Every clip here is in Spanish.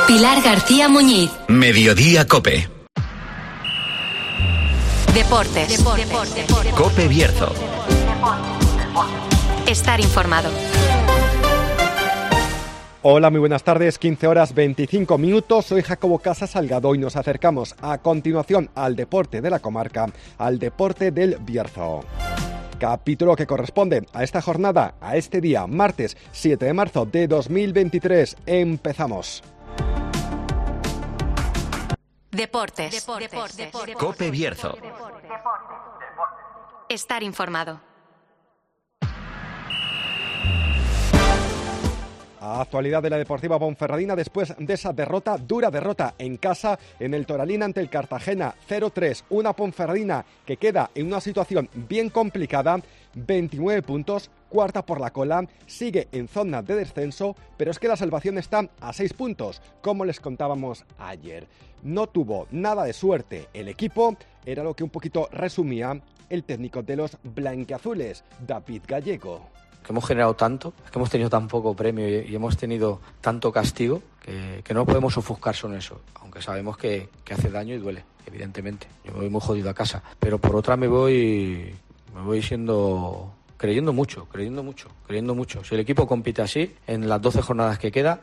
Pilar García Muñiz. Mediodía COPE. Deportes. COPE Bierzo. Estar informado. Hola, muy buenas tardes, 15 horas 25 minutos, soy Jacobo Casas Salgado y nos acercamos a continuación al deporte de la comarca, al deporte del Bierzo. Capítulo que corresponde a esta jornada, a este día, martes 7 de marzo de 2023. Empezamos. Deportes. COPE Bierzo. Estar informado. Actualidad de la Deportiva Ponferradina después de esa dura derrota en casa en el Toralín ante el Cartagena 0-3. Una Ponferradina que queda en una situación bien complicada, 29 puntos, cuarta por la cola, sigue en zona de descenso, pero es que la salvación está a 6 puntos, como les contábamos ayer. No tuvo nada de suerte el equipo, era lo que un poquito resumía el técnico de los blanquiazules, David Gallego. Que hemos generado tanto, que hemos tenido tan poco premio y hemos tenido tanto castigo que no podemos ofuscarse en eso, aunque sabemos que hace daño y duele, evidentemente. Yo me voy muy jodido a casa, pero por otra me voy creyendo mucho. Si el equipo compite así, en las 12 jornadas que queda,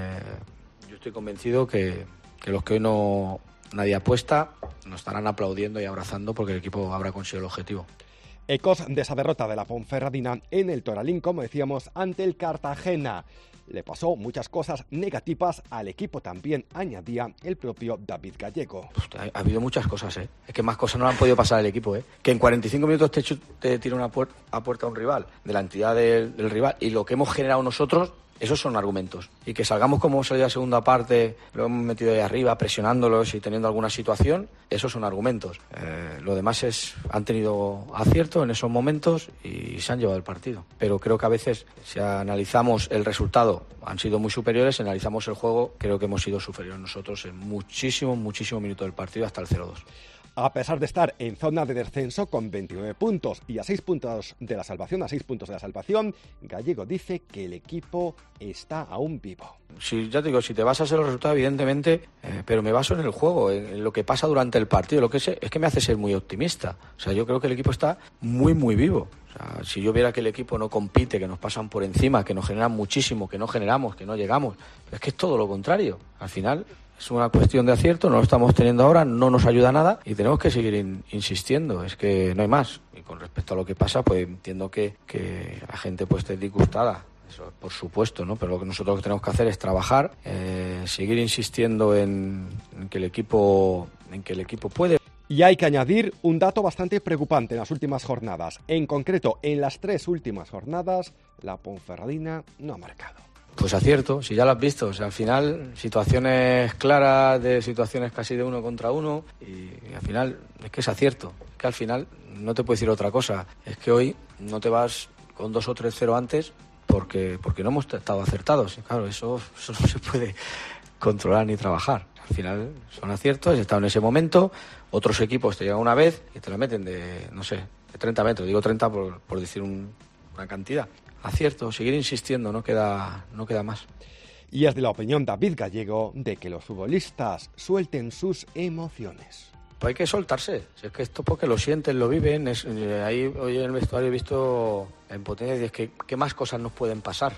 yo estoy convencido que los que hoy nadie apuesta nos estarán aplaudiendo y abrazando porque el equipo habrá conseguido el objetivo. Ecos de esa derrota de la Ponferradina en el Toralín, como decíamos, ante el Cartagena. Le pasó muchas cosas negativas al equipo, también añadía el propio David Gallego. Ha habido muchas cosas, ¿eh? Es que más cosas no le han podido pasar al equipo, ¿eh? Que en 45 minutos te tira una puerta a un rival, de la entidad del rival, y lo que hemos generado nosotros, esos son argumentos. Y que salgamos como hemos salido a segunda parte, lo hemos metido ahí arriba, presionándolos y teniendo alguna situación, esos son argumentos. Lo demás han tenido acierto en esos momentos y se han llevado el partido. Pero creo que a veces, si analizamos el resultado, han sido muy superiores, si analizamos el juego, creo que hemos sido superiores nosotros en muchísimo minuto del partido, hasta el 0-2. A pesar de estar en zona de descenso con 29 puntos y a 6 puntos de la salvación, Gallego dice que el equipo está aún vivo. Sí, ya te digo, si te basas en los resultados, evidentemente, pero me baso en el juego, en lo que pasa durante el partido. Lo que sé es que me hace ser muy optimista. O sea, yo creo que el equipo está muy vivo. O sea, si yo viera que el equipo no compite, que nos pasan por encima, que nos generan muchísimo, que no generamos, que no llegamos, es que es todo lo contrario. Al final es una cuestión de acierto, no lo estamos teniendo ahora, no nos ayuda nada y tenemos que seguir insistiendo, es que no hay más. Y con respecto a lo que pasa, pues entiendo que la gente pues esté disgustada, eso por supuesto, ¿no? Pero nosotros lo que tenemos que hacer es trabajar, seguir insistiendo en que el equipo puede. Y hay que añadir un dato bastante preocupante en las últimas jornadas. En concreto, en las 3 últimas jornadas, la Ponferradina no ha marcado. Pues acierto, si ya lo has visto, o sea, al final situaciones claras, de situaciones casi de 1 contra 1 y al final es que es acierto, es que al final no te puedo decir otra cosa, es que hoy no te vas con 2 o 3-0 antes porque no hemos estado acertados, y claro, eso no se puede controlar ni trabajar, al final son aciertos, he estado en ese momento, otros equipos te llegan una vez y te la meten de 30 metros, digo 30 por decir una cantidad. Acierto, seguir insistiendo, no queda más. Y es de la opinión David Gallego de que los futbolistas suelten sus emociones. Pues hay que soltarse, si es que esto porque lo sienten, lo viven, ahí hoy en el vestuario he visto la impotencia y es que ¿qué más cosas nos pueden pasar?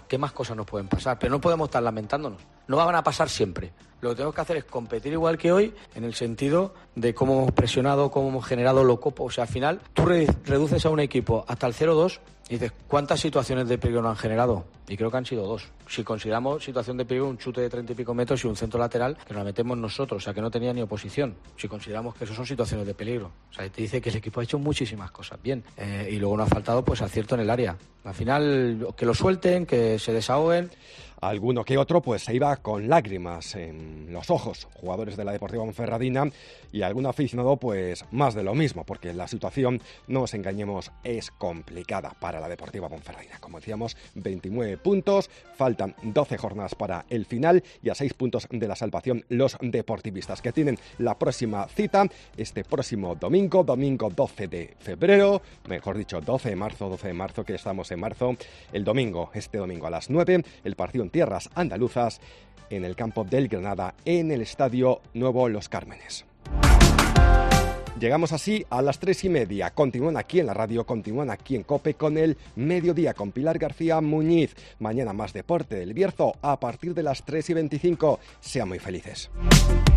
Pero no podemos estar lamentándonos, no van a pasar siempre. Lo que tenemos que hacer es competir igual que hoy en el sentido de cómo hemos presionado, cómo hemos generado lo copo. O sea, al final tú reduces a un equipo hasta el 0-2 y dices, ¿cuántas situaciones de peligro no han generado? Y creo que han sido 2. Si consideramos situación de peligro, un chute de 30 y pico metros y un centro lateral que nos la metemos nosotros, o sea, que no tenía ni oposición. Si consideramos que eso son situaciones de peligro. O sea, te dice que el equipo ha hecho muchísimas cosas bien. Y luego no ha faltado pues acierto en el área. Al final, que lo suelten, que se desahoguen. Alguno que otro pues se iba con lágrimas en los ojos, jugadores de la Deportiva Ponferradina, y algún aficionado pues más de lo mismo, porque la situación, no os engañemos, es complicada para la Deportiva Ponferradina. Como decíamos, 29 puntos, faltan 12 jornadas para el final y a 6 puntos de la salvación los deportivistas, que tienen la próxima cita este próximo domingo 12 de febrero, mejor dicho 12 de marzo, que estamos en marzo, este domingo a las 9, el partido en tierras andaluzas en el campo del Granada, en el Estadio Nuevo Los Cármenes. Llegamos así a las 3:30. Continúan aquí en la radio, continúan aquí en COPE con el Mediodía con Pilar García Muñiz. Mañana más deporte del Bierzo a partir de las 3:25. Sean muy felices.